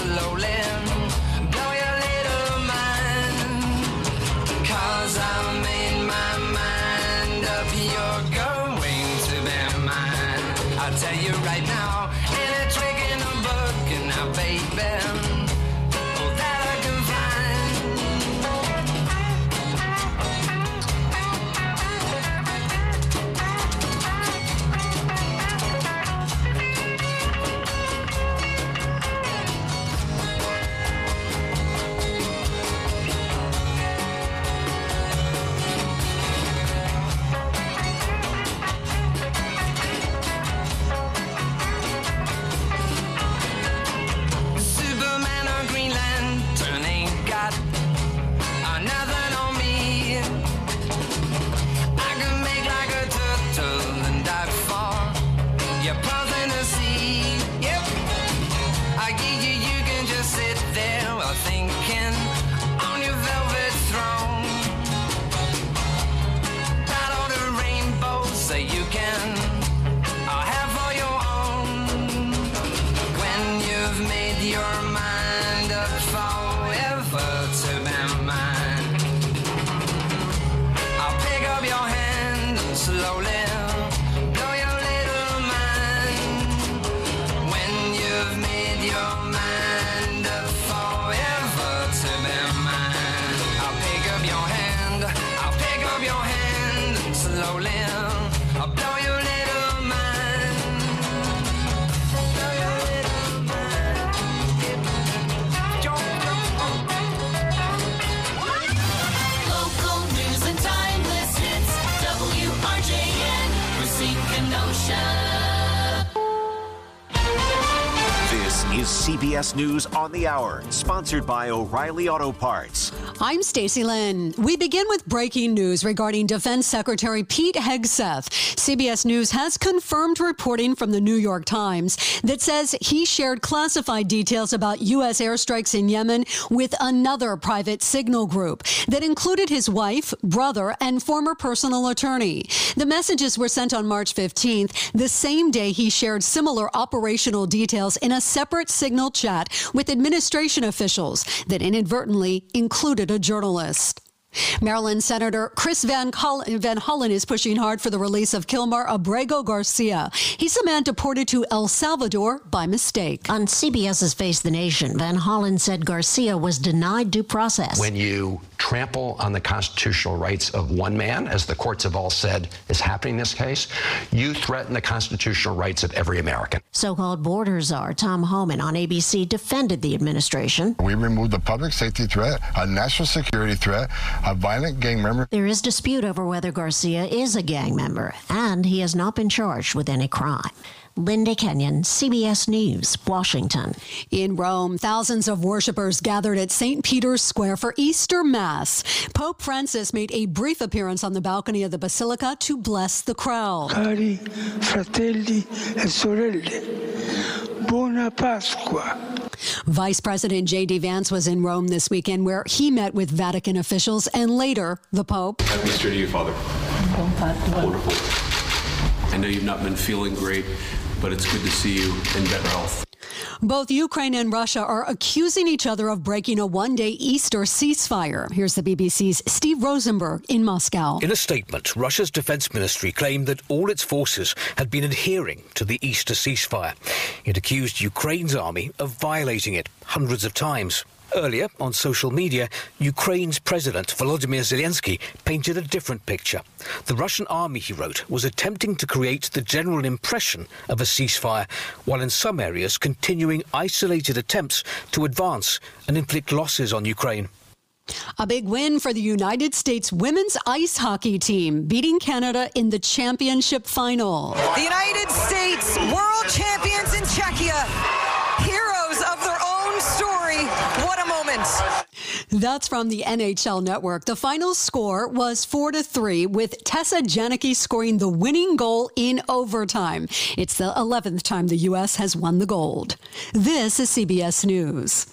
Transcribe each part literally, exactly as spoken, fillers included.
slowly blow your little mind. Cause I made my mind up, you're going to be mine. I'll tell you right now, ain't a trick in a book now, baby. C B S News on the Hour, sponsored by O'Reilly Auto Parts. I'm Stacey Lynn. We begin with breaking news regarding Defense Secretary Pete Hegseth. C B S News has confirmed reporting from the New York Times that says he shared classified details about U S airstrikes in Yemen with another private signal group that included his wife, brother, and former personal attorney. The messages were sent on March fifteenth, the same day he shared similar operational details in a separate signal chat with administration officials that inadvertently included a journalist. Maryland Senator Chris Van, Col- Van Hollen is pushing hard for the release of Kilmar Abrego Garcia. He's a man deported to El Salvador by mistake. On CBS's Face the Nation, Van Hollen said Garcia was denied due process. When you trample on the constitutional rights of one man, as the courts have all said is happening in this case, you threaten the constitutional rights of every American. So-called border czar Tom Homan on A B C defended the administration. We removed a public safety threat, a national security threat, a violent gang member. There is dispute over whether Garcia is a gang member, and he has not been charged with any crime. Linda Kenyon, C B S News, Washington. In Rome, thousands of worshipers gathered at Saint Peter's Square for Easter Mass. Pope Francis made a brief appearance on the balcony of the Basilica to bless the crowd. Cari fratelli e sorelle, buona Pasqua. Vice President J D Vance was in Rome this weekend, where he met with Vatican officials and later the Pope. Happy Easter to you, Father. Wonderful. I know you've not been feeling great, but it's good to see you in better health. Both Ukraine and Russia are accusing each other of breaking a one-day Easter ceasefire. Here's the B B C's Steve Rosenberg in Moscow. In a statement, Russia's defense ministry claimed that all its forces had been adhering to the Easter ceasefire. It accused Ukraine's army of violating it hundreds of times. Earlier, on social media, Ukraine's President Volodymyr Zelensky painted a different picture. The Russian army, he wrote, was attempting to create the general impression of a ceasefire, while in some areas continuing isolated attempts to advance and inflict losses on Ukraine. A big win for the United States women's ice hockey team, beating Canada in the championship final. The United States, world champions in Czechia, heroes of their own story. What a moment. That's from the N H L Network. The final score was four to three, with Tessa Janicki scoring the winning goal in overtime. It's the eleventh time the U S has won the gold. This is C B S News.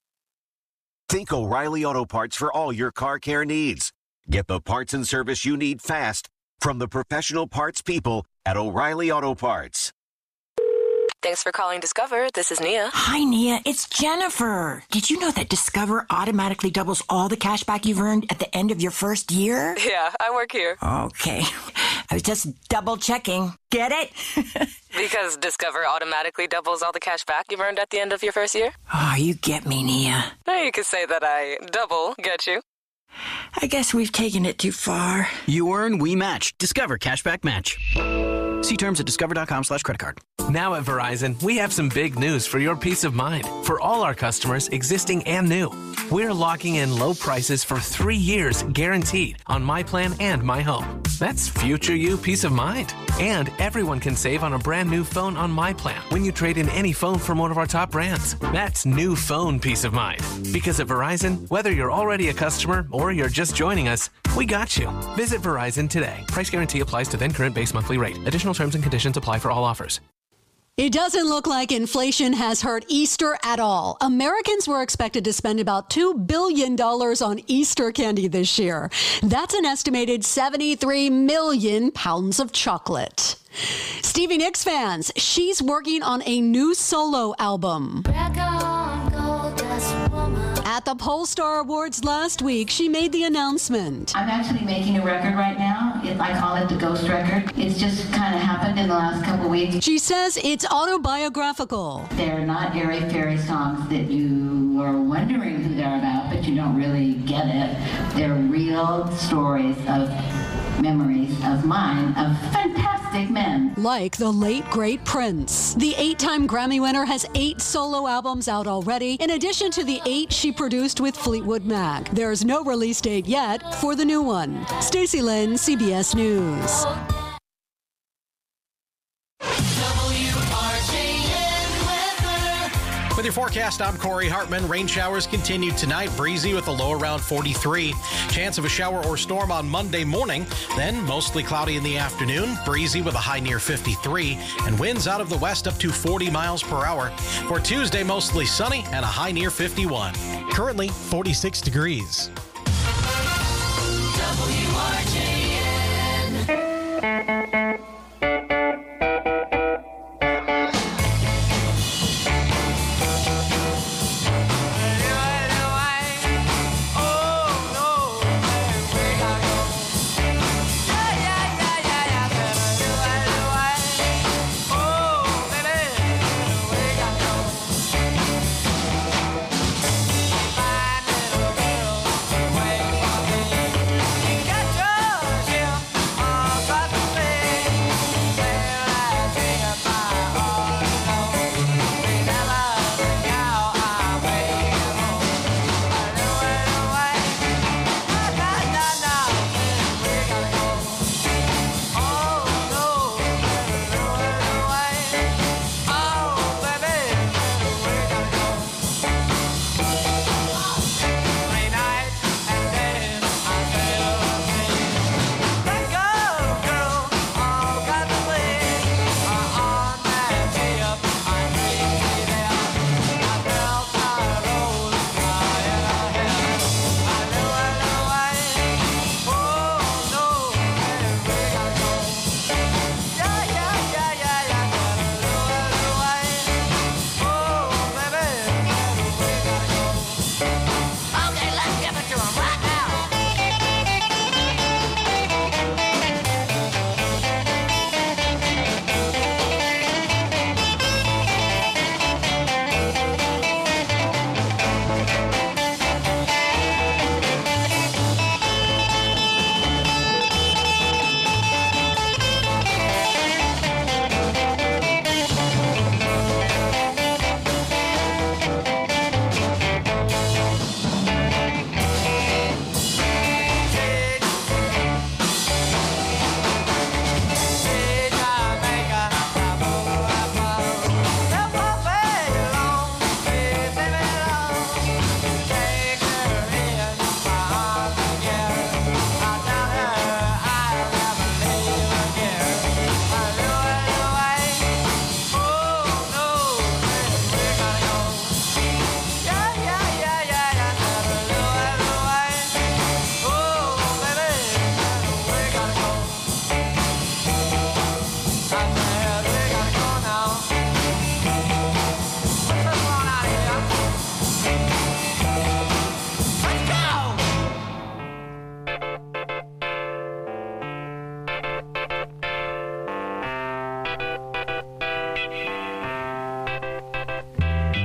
Think O'Reilly Auto Parts for all your car care needs. Get the parts and service you need fast from the professional parts people at O'Reilly Auto Parts. Thanks for calling Discover. This is Nia. Hi, Nia. It's Jennifer. Did you know that Discover automatically doubles all the cash back you've earned at the end of your first year? Yeah, I work here. Okay. I was just double checking. Get it? Because Discover automatically doubles all the cash back you've earned at the end of your first year? Oh, you get me, Nia. You could say that I double get you. I guess we've taken it too far. You earn, we match. Discover Cashback Match. See terms at discover.com slash credit card. Now at Verizon, we have some big news for your peace of mind. For all our customers, existing and new, we're locking in low prices for three years guaranteed on My Plan and My Home. That's future you peace of mind. And everyone can save on a brand new phone on My Plan when you trade in any phone from one of our top brands. That's new phone peace of mind. Because at Verizon, whether you're already a customer or you're just joining us, we got you. Visit Verizon today. Price guarantee applies to then current base monthly rate. Additional terms and conditions apply for all offers. It doesn't look like inflation has hurt Easter at all. Americans were expected to spend about two billion dollars on Easter candy this year. That's an estimated seventy-three million pounds of chocolate. Stevie Nicks fans, she's working on a new solo album. At the Polestar Awards last week, she made the announcement. I'm actually making a record right now. It, I call it the Ghost Record. It's just kind of happened in the last couple of weeks. She says it's autobiographical. They're not airy-fairy songs that you are wondering who they're about, but you don't really get it. They're real stories of memories of mine, of fantastic men. Like the late, great Prince. The eight-time Grammy winner has eight solo albums out already, in addition to the eight she produced with Fleetwood Mac. There's no release date yet for the new one. Stacey Lynn, C B S News. With your forecast, I'm Corey Hartman. Rain showers continue tonight, breezy with a low around forty-three. Chance of a shower or storm on Monday morning, then mostly cloudy in the afternoon, breezy with a high near fifty-three, and winds out of the west up to forty miles per hour. For Tuesday, mostly sunny and a high near fifty-one. Currently, forty-six degrees. W R J N.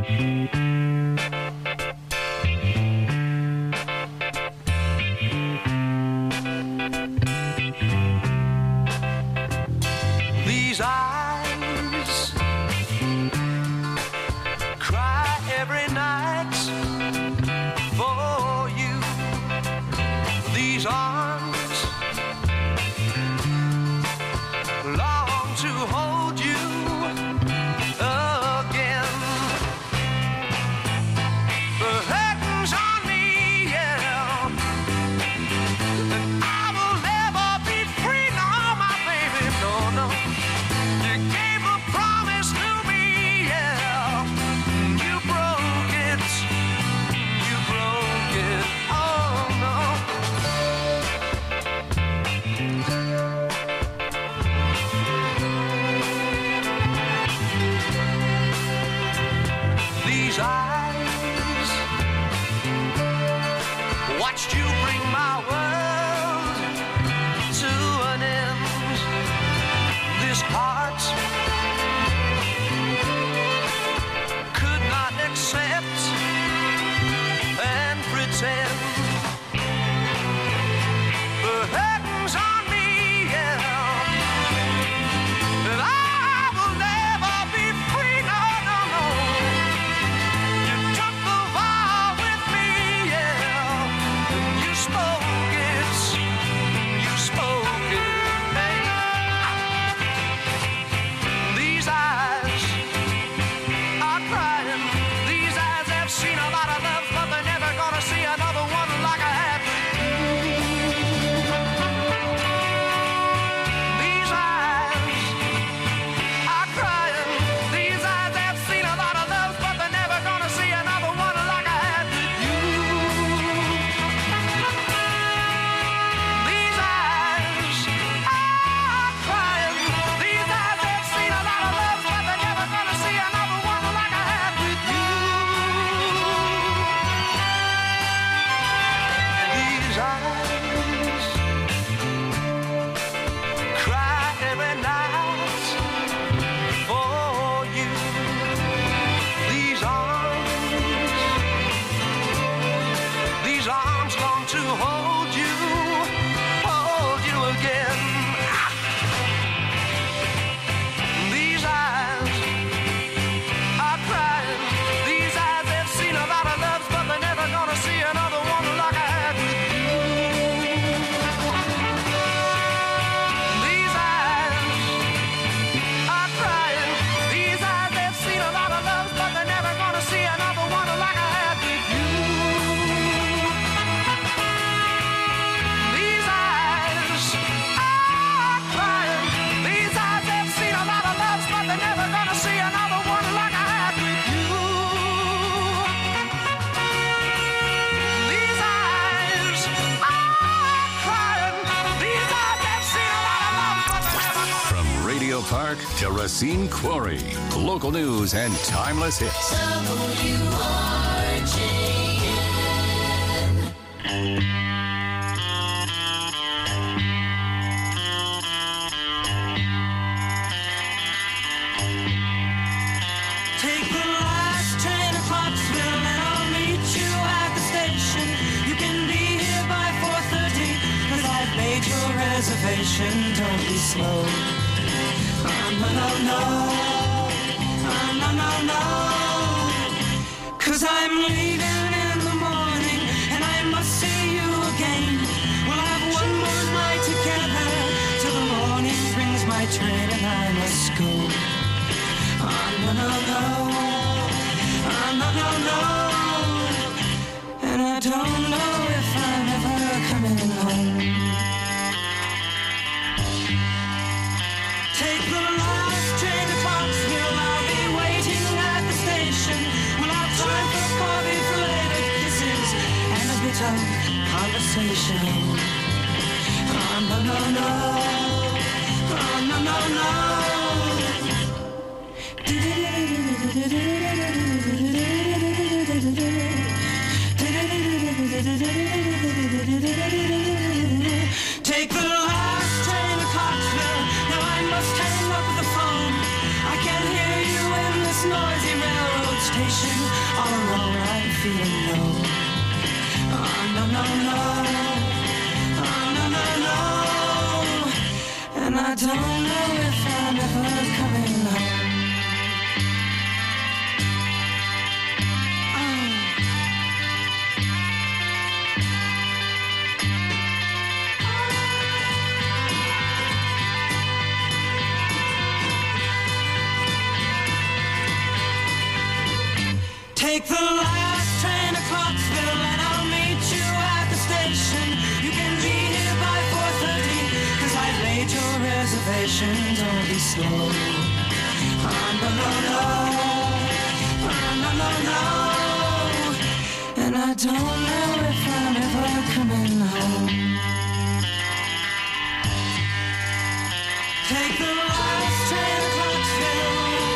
These eyes cry every night for you. These arms long to hold you again. The curtains on me, yeah, and I will never be free, no, my baby, no, no. You gave a promise to me, yeah, you broke it, you broke it, oh no. These eyes watched you bring my world to an end. This heart could not accept and pretend. The curtains on me, yeah, and I will never be free, no, no, no. You took the vow with me, yeah, and you spoke it, you spoke it, babe. These eyes are crying. These eyes have seen a lot of love, but they're never gonna see another one like I had with you. These eyes are crying. These eyes have seen a lot of love, but they're never gonna see another one like I had with you. These eyes are crying. These eyes have seen a lot of love, but they're never gonna see another one like I had with you. These eyes cry every night for you. These arms, these arms long to hold you, hold you again. These eyes are crying. These eyes have seen a lot of loves, but they're never gonna see another one like I had with you. These eyes are crying. These eyes have seen a lot of loves, but they're never gonna see another one like I had with you. These eyes are crying. These eyes have seen a lot of loves, but they're never gonna see another one like I had with you. These eyes are crying. These eyes have seen a lot of love, but they're never gonna. From Radio Park to Racine Quarry, local news and timeless hits. W R J N. Take the last train to Clarksville and I'll meet you at the station. You can be here by four thirty, cause I've made your reservation. Don't be slow. Oh, no, no, no. Oh, no, no, no. Cause I'm leaving in the morning and I must see you again. We'll have one more night together till the morning brings my train and I must go. Oh, no, no, no. Oh, no, no, no. And I don't know if I'm ever coming home. Take the last train to Clarksville. I'll be waiting at the station. We'll have time for coffee, for later kisses, and a bit of conversation. Oh, no, no, no. Oh, no, no, no. Take the last train to Clarksville. Now I must hang up the phone. I can't hear you in this noisy railroad station. station. All alone, I'm feeling low. Oh, no, no, no. Oh, no, no, no. And I don't know if I'm ever coming home. Take the last train to Clarksville and I'll meet you at the station. You can be here by four thirty, cause I've made your reservation. Don't be slow. Oh, no, no, no. Oh, no, no, no. And I don't know if I'm ever coming home. Take the last train to Clarksville.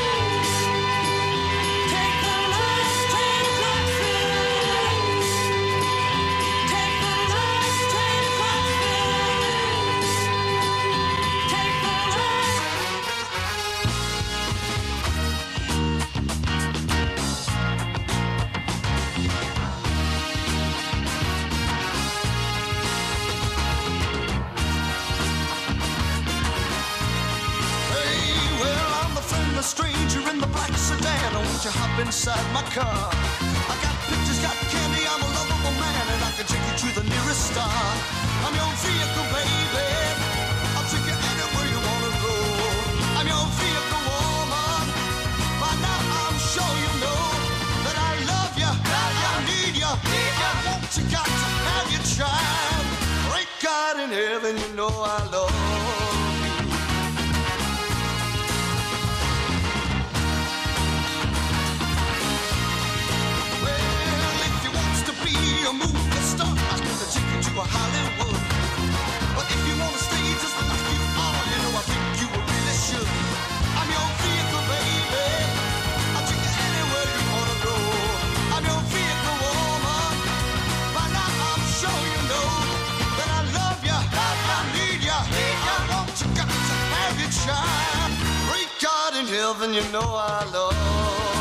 A stranger in the black sedan, won't you hop inside my car? I got pictures, got candy, I'm a lovable man, and I can take you to the nearest star. I'm your vehicle, baby. I'll take you anywhere you wanna go. I'm your vehicle, woman. By now I'm sure you know that I love you, that I need you. I want you, got to have your child. Great God in heaven, you know I love you. A movie star, I'm gonna take you to a Hollywood. But if you wanna stay just like you are, you know I think you really should. I'm your vehicle, baby. I'll take you anywhere you wanna go. I'm your vehicle, woman. By now I'm sure you know that I love you, that I need you. I want you, got to have your child. Great God in heaven, you know I love you.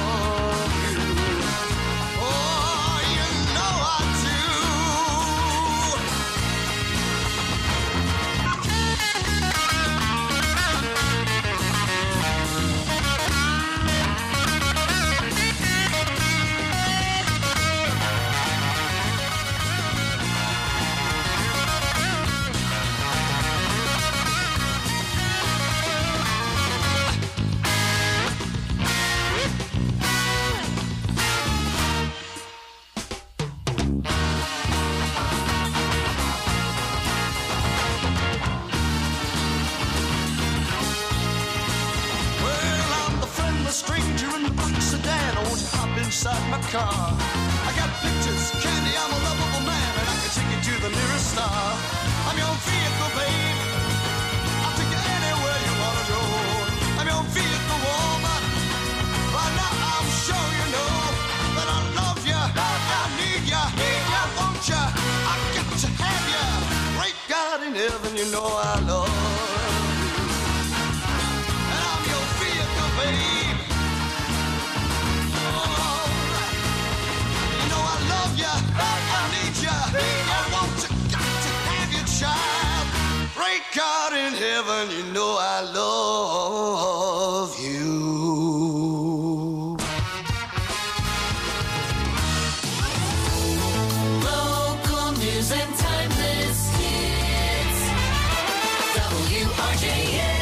Inside my car, I got pictures, candy, I'm a lovable man, and I can take you to the nearest star. I'm your vehicle, babe. I'll take you anywhere you wanna go. I'm your vehicle, woman. By now I'm sure you know that I love you, that I need you, I want you, I got to have you. Great God in heaven, you know I love you. And I'm your vehicle, babe. I need you, I want you, got to have your child. Great God in heaven, you know I love you. Local news and timeless hits. W R J N.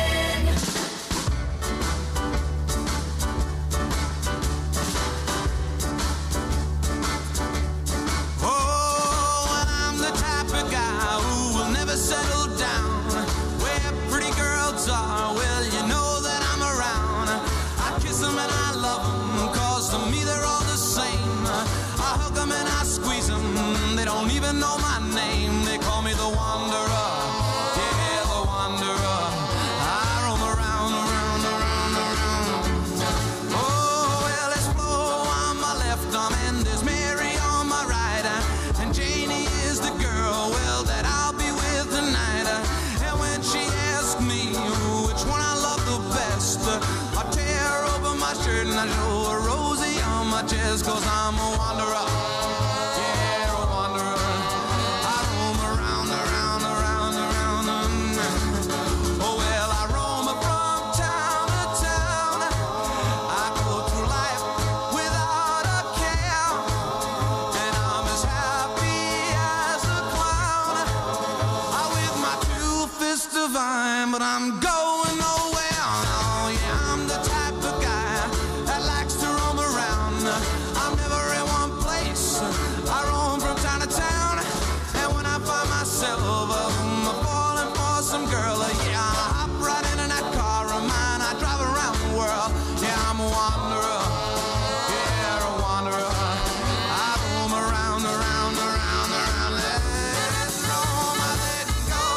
Settle down where pretty girls are. Well, you know that I'm around. I kiss them and I love them, cause to me they're all the same. I hug them and I squeeze them, they don't even know my name. They call me the Wanderer, yeah, the Wanderer. I roam around, around, around, around. Oh, well, there's Flo on my left arm and there's Mary on my right. And Janie is the girl, well, that I'll be with tonight. And when she asks me which one I love the best, I tear open my shirt and I show her Rosie on my chest. places, cause I'm a wanderer. Yeah, a wanderer. I roam around, around, around, around. Oh, well, I roam from town to town. I go through life without a care. And I'm as happy as a clown. I with my two fists divine, but I'm going nowhere. Oh, yeah, I'm the type of guy that likes to roam around. I'm never in one place. I roam from town to town. And when I find myself um, falling for some girl, uh, yeah, I hop right into that car of mine. I drive around the world. Yeah, I'm a wanderer. Yeah, a wanderer. I roam around, around, around, around. Let it roam, I let it go.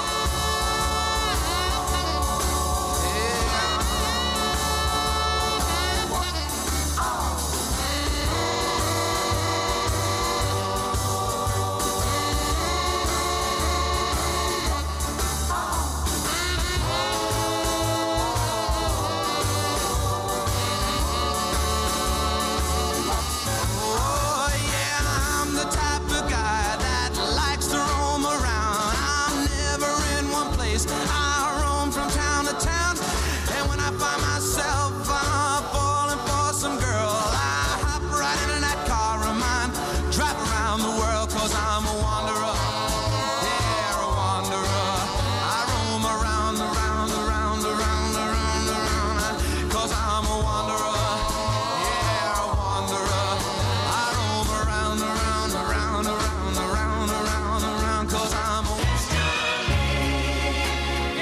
Oh, yeah, I'm the type of guy that likes to roam around. I'm never in one place. I roam from town to town. And when I find myself uh, falling for some girl, I hop right into that car of mine, drive around the world, cause I'm a wanderer. Yeah, a wanderer. I roam around, around, around, around, around, around, cause I'm a wanderer. Yeah, a wanderer. I roam around, around, around, around, around, around, around, cause I'm a wanderer.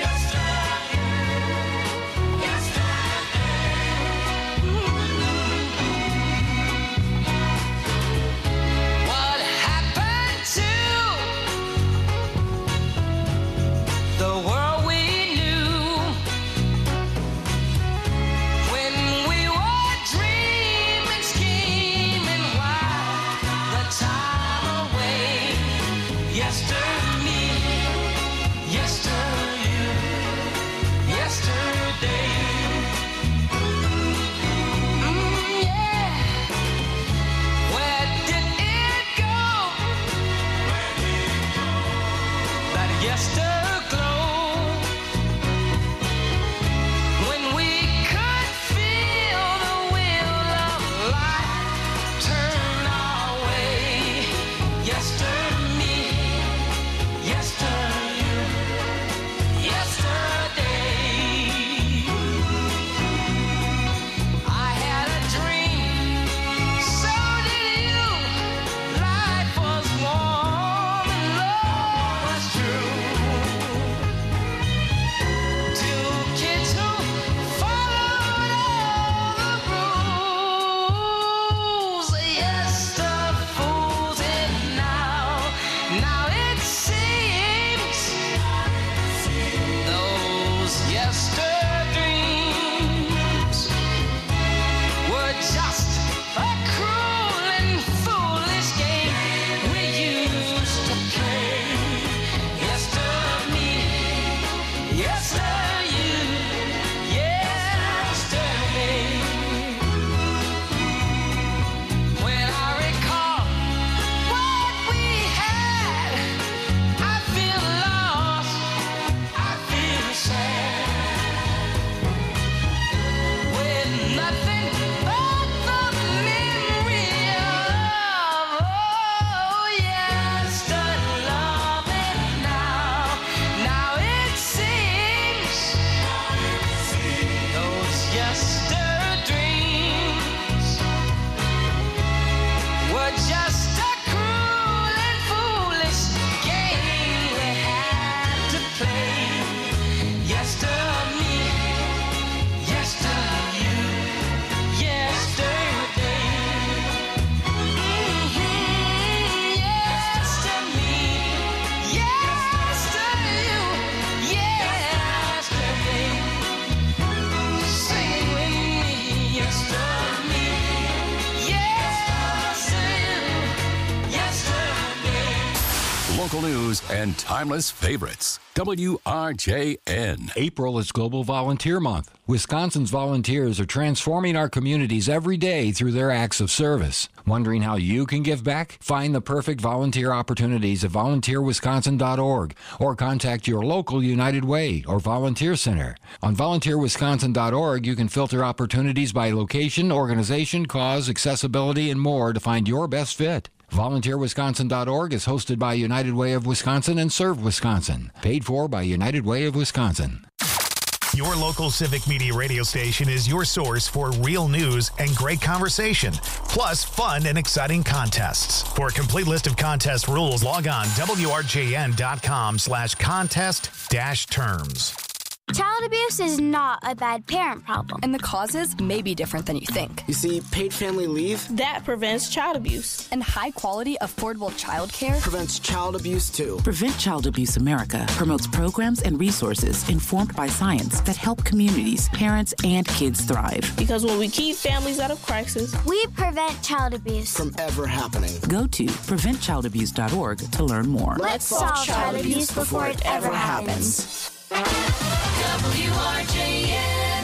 local news and timeless favorites. W R J N. April is Global Volunteer Month. Wisconsin's volunteers are transforming our communities every day through their acts of service. Wondering how you can give back? Find the perfect volunteer opportunities at volunteer wisconsin dot org or contact your local United Way or Volunteer Center. On volunteer wisconsin dot org, you can filter opportunities by location, organization, cause, accessibility, and more to find your best fit. volunteer wisconsin dot org is hosted by United Way of Wisconsin and Serve Wisconsin. Paid for by United Way of Wisconsin. Your local civic media radio station is your source for real news and great conversation, plus fun and exciting contests. For a complete list of contest rules, log on W R J N dot com slash contest dash terms. Child abuse is not a bad parent problem. And the causes may be different than you think. You see, paid family leave that prevents child abuse. And high-quality, affordable child care prevents child abuse, too. Prevent Child Abuse America promotes programs and resources informed by science that help communities, parents, and kids thrive. Because when we keep families out of crisis, we prevent child abuse from ever happening. Go to prevent child abuse dot org to learn more. Let's solve child abuse before it ever happens. W R J N.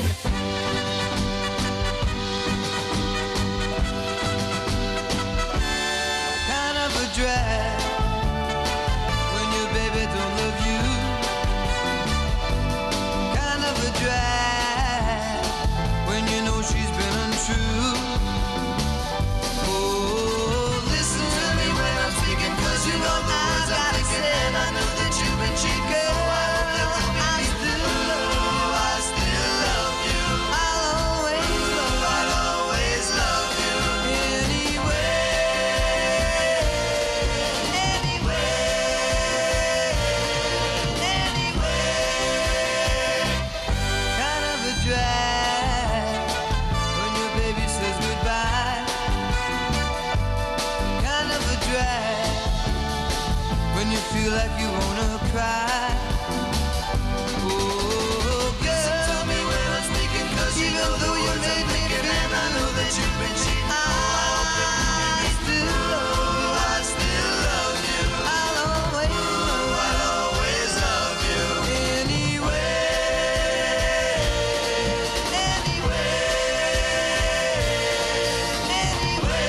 Kind of a drag when your baby don't love you. Kind of a drag when you know she's been untrue. Oh, listen to me when I'm speaking, 'cause you know the words I'm thinking, and I know that you've been cheated. Feel like you wanna cry. Oh, girl, tell me when I'm speaking, 'cause even though you made me feel, and I know that you've been cheating, I still love you, I still love you. I'll always love, I'll always love you. Anyway, anyway, anyway.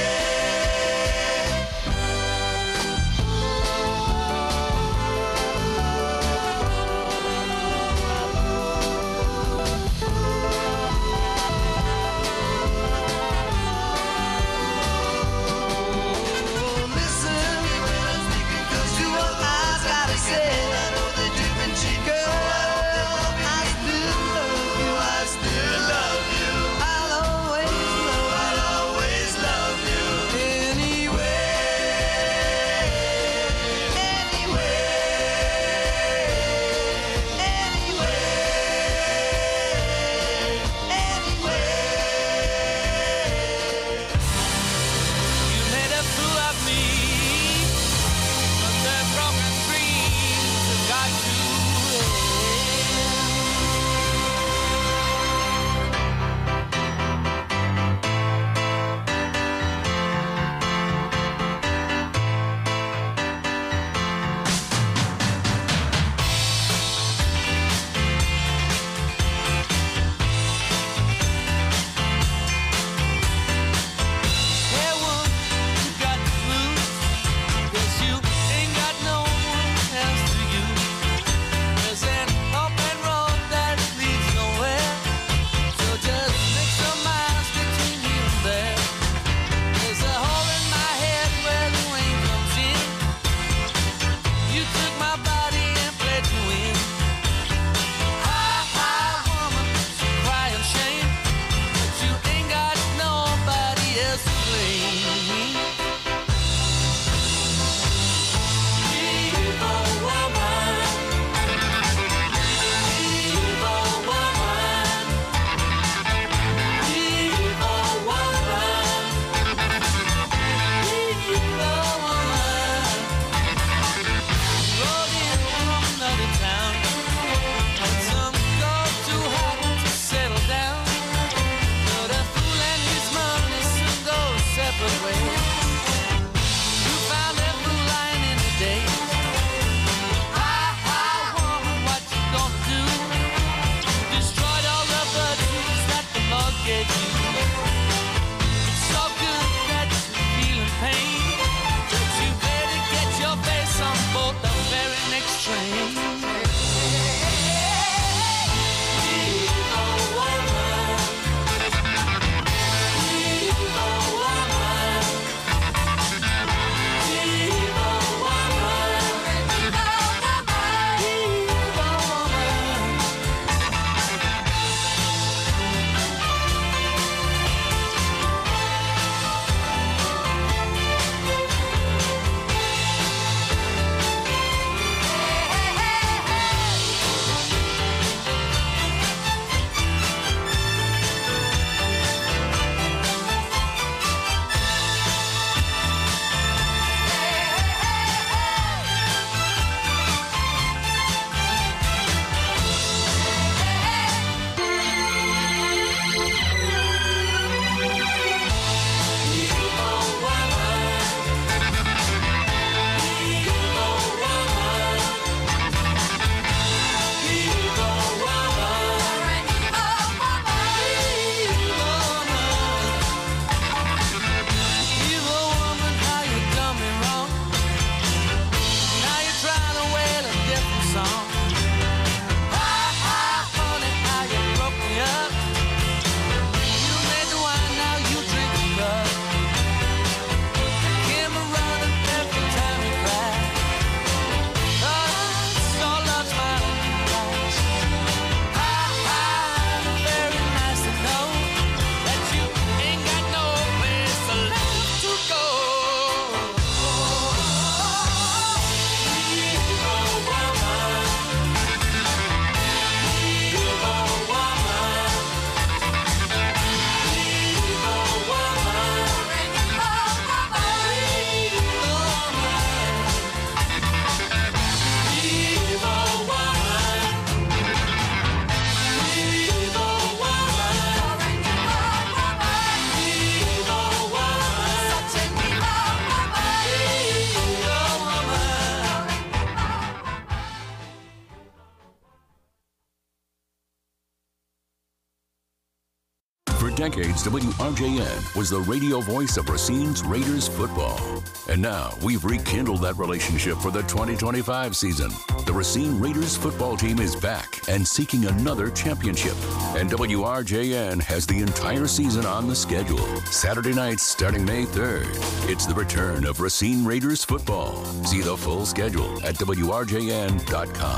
decades, W R J N was the radio voice of Racine's Raiders football. And now we've rekindled that relationship for the twenty twenty-five season. The Racine Raiders football team is back and seeking another championship. And W R J N has the entire season on the schedule. Saturday nights starting May third. It's the return of Racine Raiders football. See the full schedule at W R J N dot com.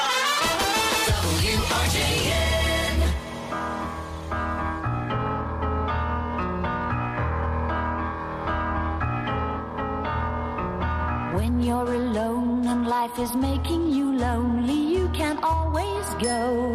W R J N. When you're alone and life is making you lonely, you can always go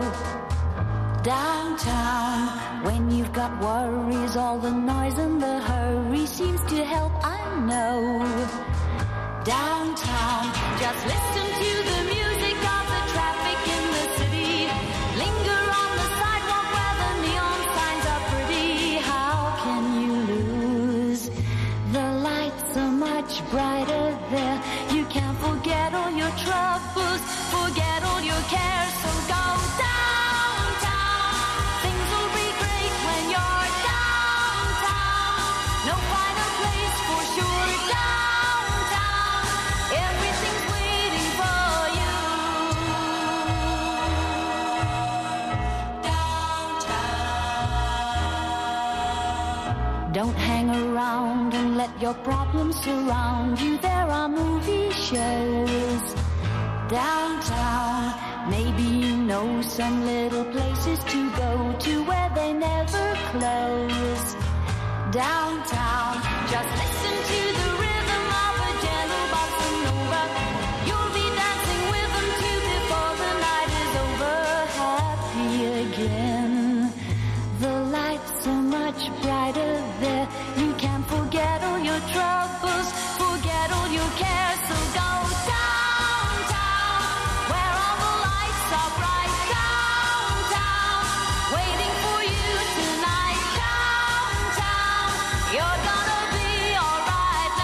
downtown. When you've got worries, all the noise and the hurry seems to help, I know. Downtown, just listen to the music of the traffic in the city. Linger on the sidewalk where the neon signs are pretty. How can you lose? The lights are much brighter there. You can forget all your troubles, forget all your cares, so go downtown. Things will be great when you're downtown. No finer place for sure, downtown. Everything's waiting for you. Downtown. Don't hang around and let your problems surround you. There are movie shows downtown. Maybe you know some little places to go to where they never close. Downtown, just listen to the rhythm of a gentle bossa nova. You'll be dancing with them too before the night is over. Happy again. The lights are much brighter there. You can forget all your troubles, forget all your cares, so go downtown, where all the lights are bright. Downtown, waiting for you tonight. Downtown, you're gonna be alright.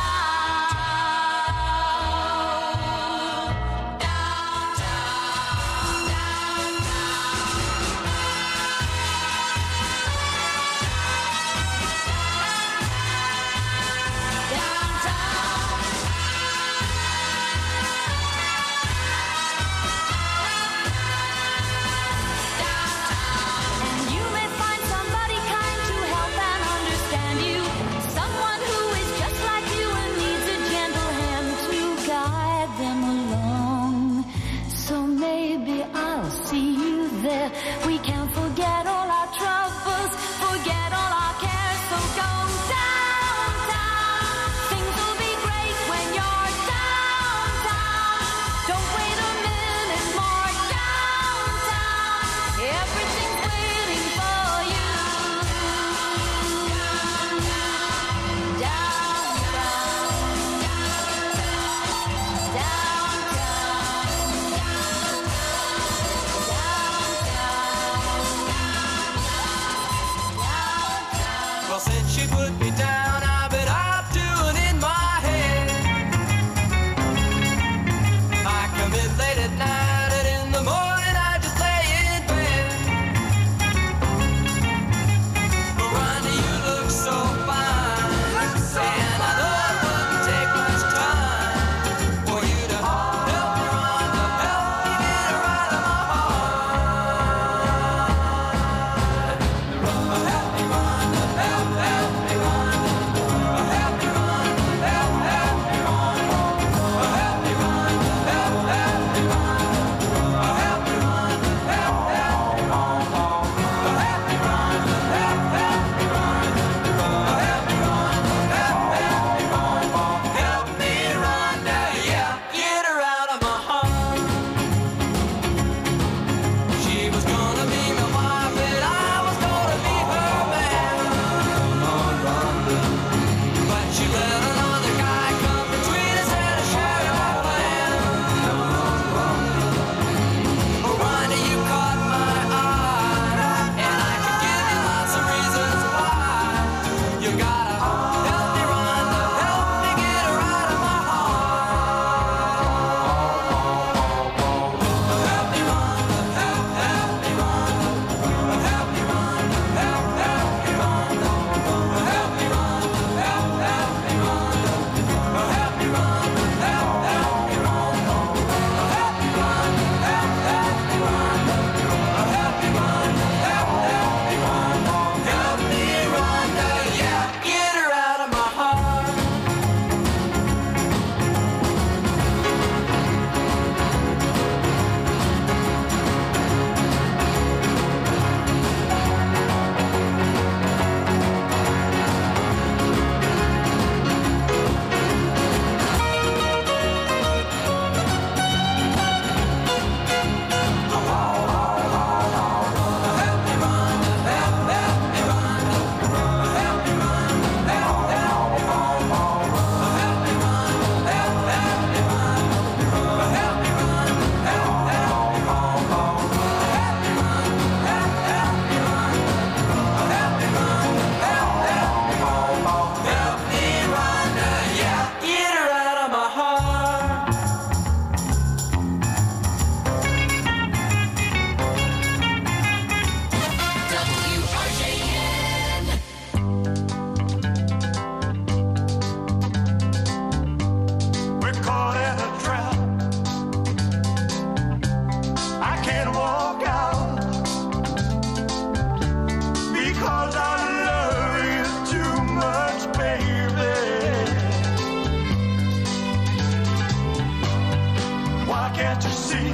see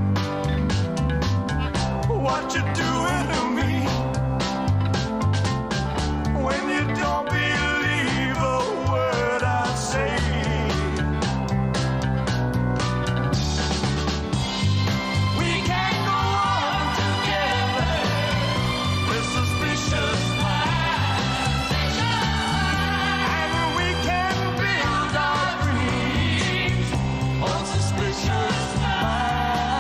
what you're doing to me when you don't believe a word I say. We can't go on together with suspicious minds, and we can build our dreams on suspicious minds.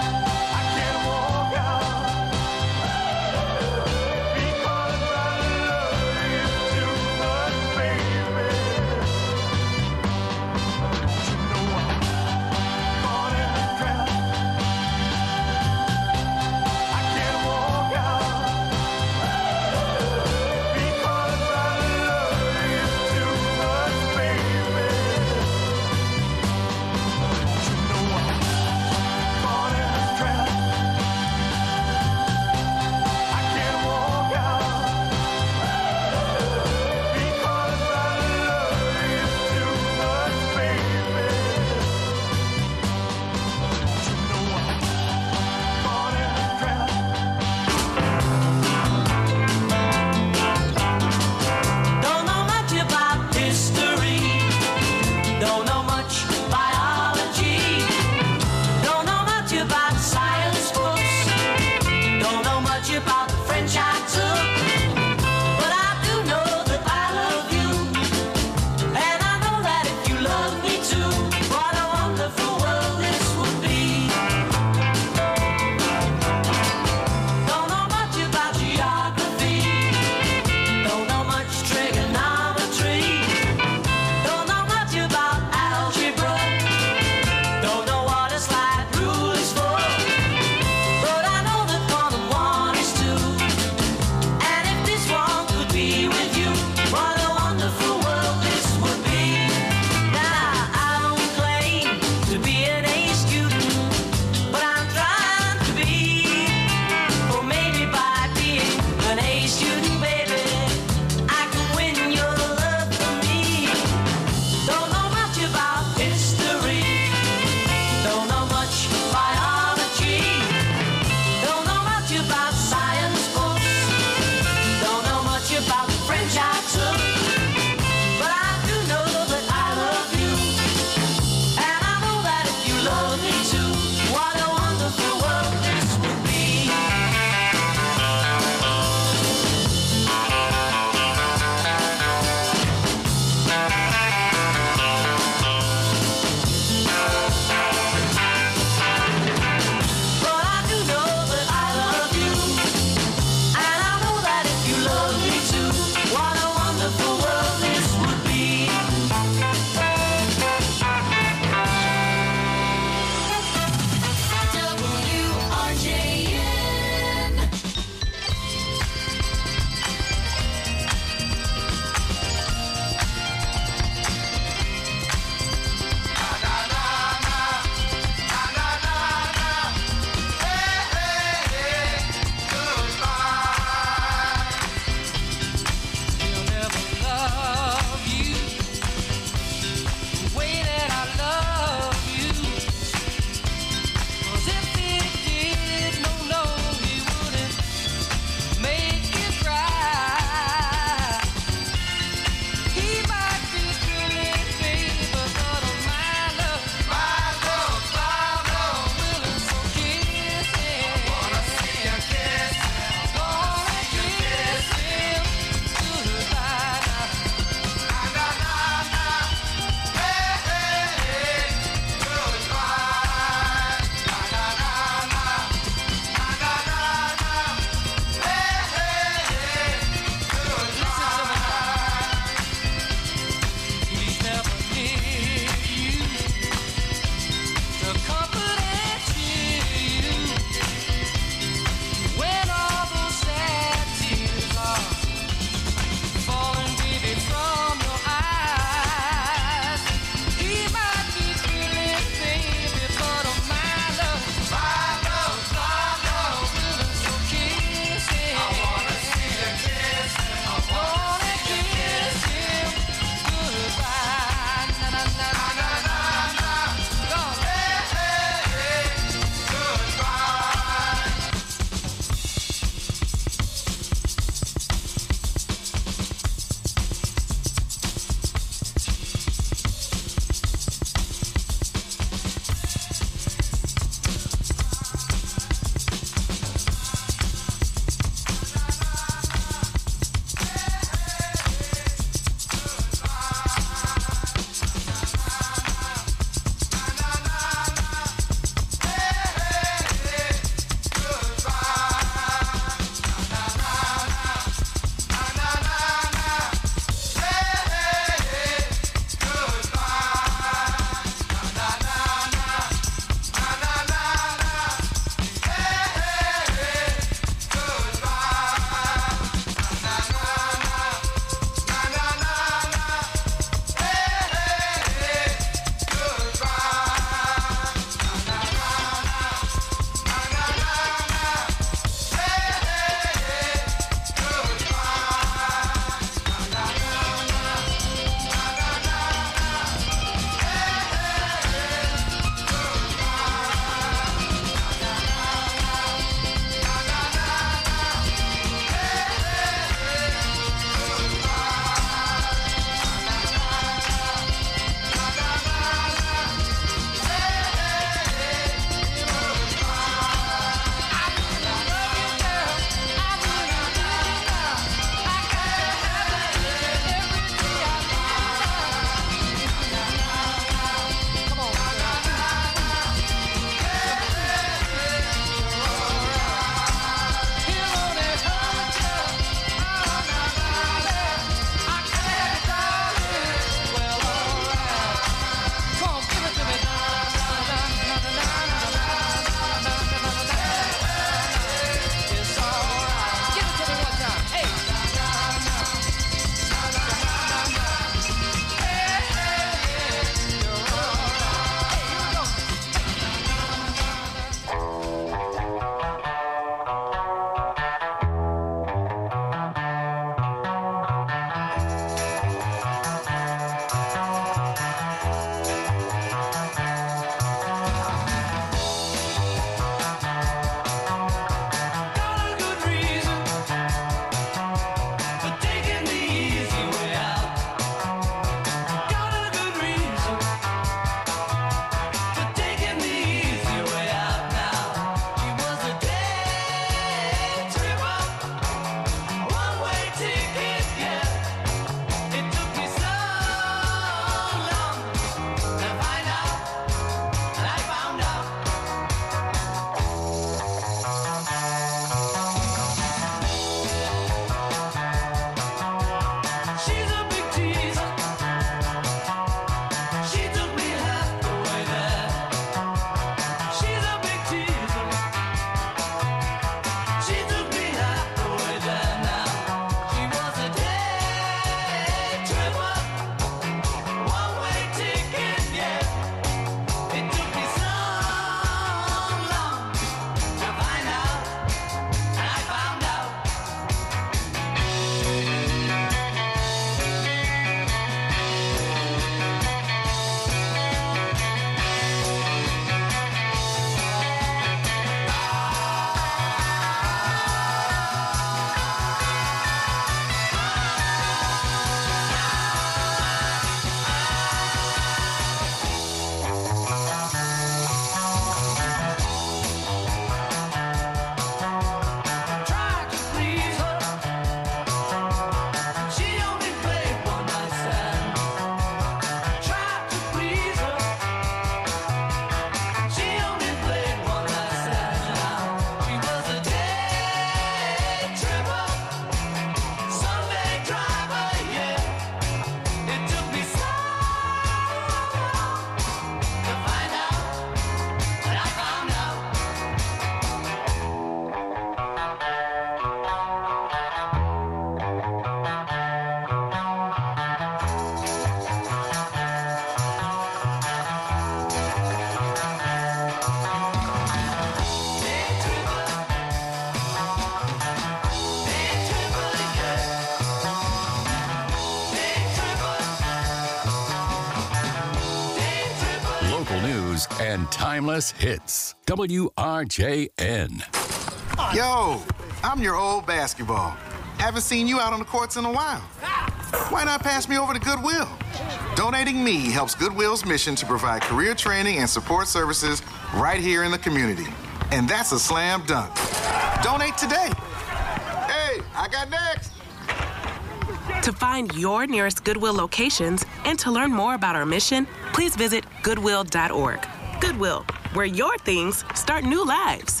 news and timeless hits. W R J N. Yo, I'm your old basketball. Haven't seen you out on the courts in a while. Why not pass me over to Goodwill? Donating me helps Goodwill's mission to provide career training and support services right here in the community. And that's a slam dunk. Donate today. Hey, I got next. To find your nearest Goodwill locations and to learn more about our mission, please visit goodwill dot org. Goodwill, where your things start new lives.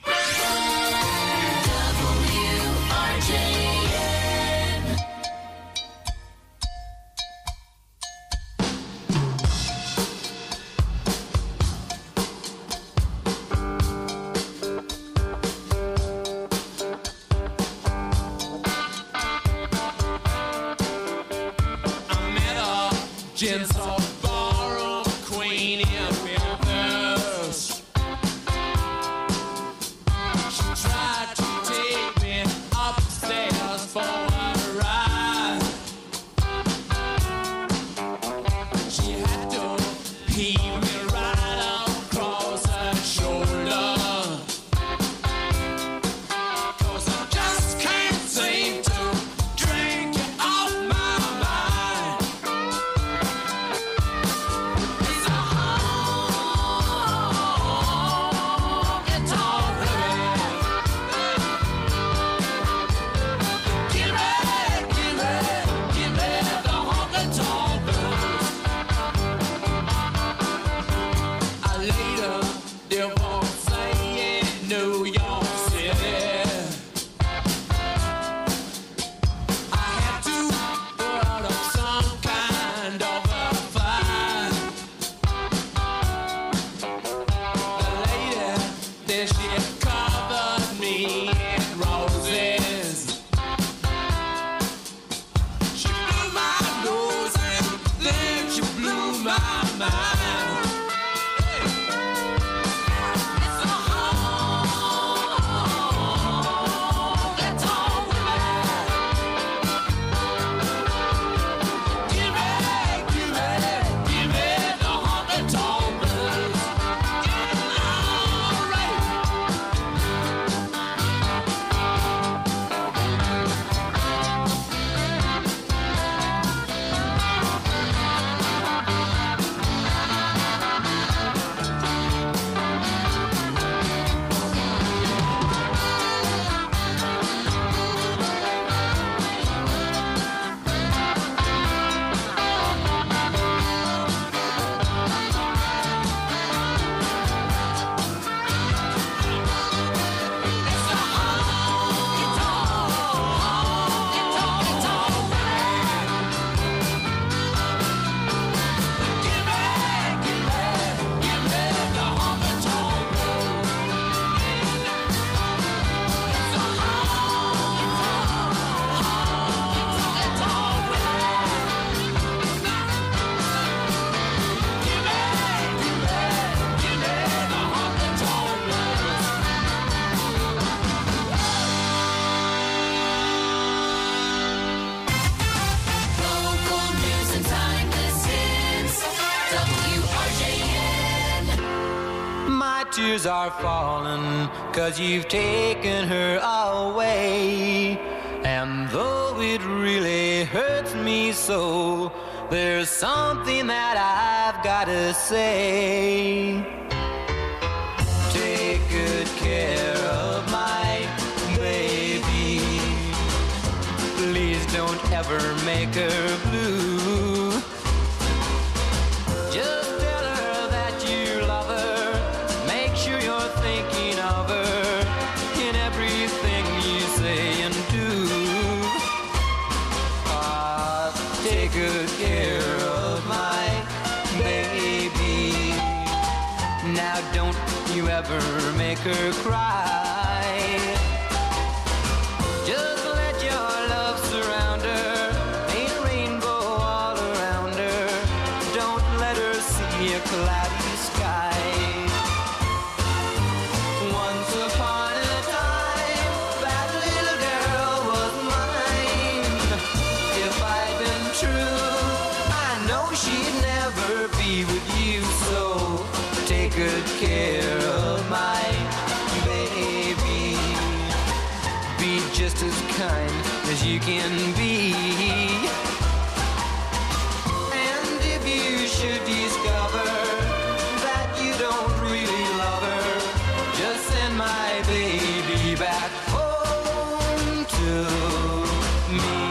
Gents of borrow queen in Memphis. She tried to take me upstairs for a ride. She had to heave me right across her shoulder. 'Cause I just can't seem to drink you off my mind. Tears are falling 'cause you've taken her away. And though it really hurts me so, there's something that I've gotta say. Take good care of my baby. Please don't ever make her blue. Just tell her that you love her. Make sure you're thinking of her in everything you say and do. Ah, take good care of my baby. Now don't you ever make her cry. Just let your love surround her. Ain't a rainbow all around her. Don't let her see a cloudy sky. Once upon a time, that little girl was mine. If I'd been true, I know she'd never be with you. So care of my baby. Be just as kind as you can be. And if you should discover that you don't really love her, just send my baby back home to me.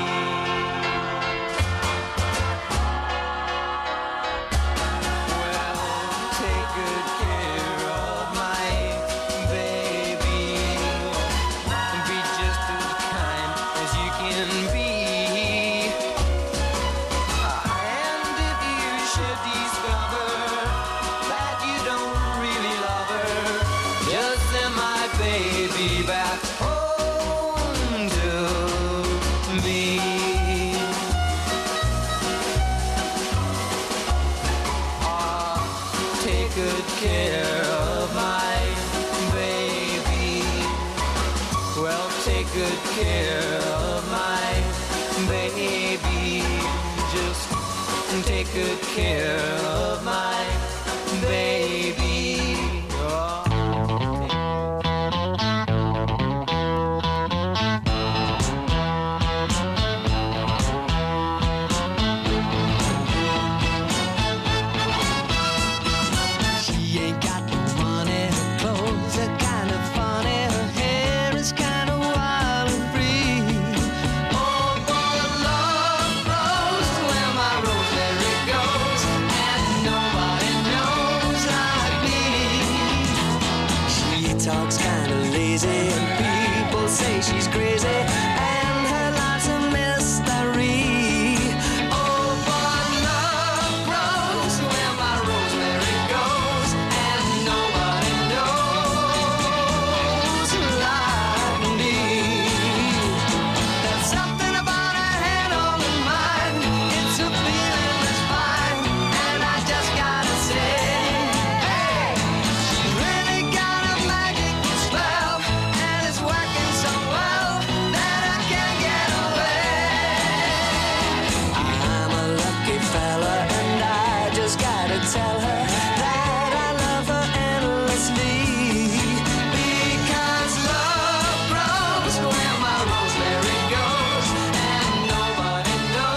Good care of my baby. Just take good care of my baby. Oh. She ain't got no money, her clothes are kind of funny, her hair is kind of wild and free. Oh, for the love grows where my rosemary goes, and nobody knows like me. She talks kind of lazy, and people say she's crazy, and her life's a mystery. Oh, for love grows where my rosemary goes, and nobody knows like me. There's something about her head on her mind. It's a feeling that's fine, and I just gotta say, hey, she's really got a magical spell, and it's working so well that I can't get away. I'm a lucky fella, and I just gotta tell her that I love her endlessly. Because love grows where my rosemary goes, and nobody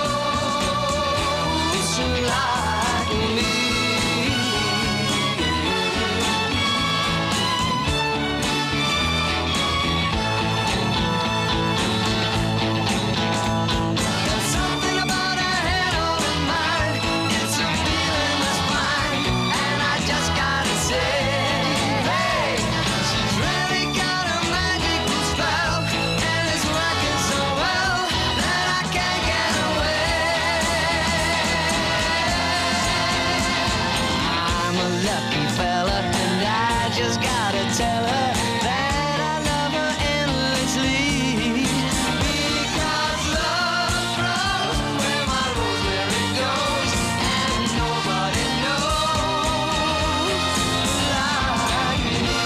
knows like me. There's something about her head on her mind. It's a feeling that's fine, and I just gotta say, hey, she's really got a magical spell, and it's working so well that I can't get away. I'm a lucky fella, and I just gotta tell her that I love her endlessly. Because love grows where my rosemary goes, and nobody knows like me.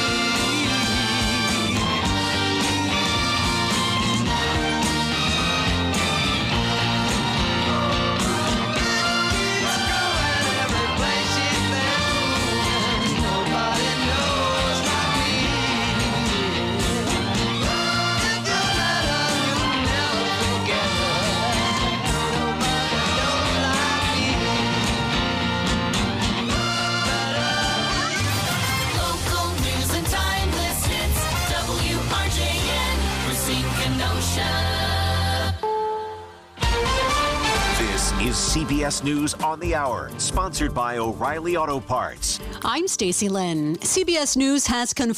Keeps growing every place she's been, and nobody knows like me. It don't matter, you'll never forget her. Nobody knows like me. Local news and timeless hits. W R J N, Racine Kenosha. This is C B S News on the Hour, sponsored by O'Reilly Auto Parts. I'm Stacey Lynn. C B S News has confirmed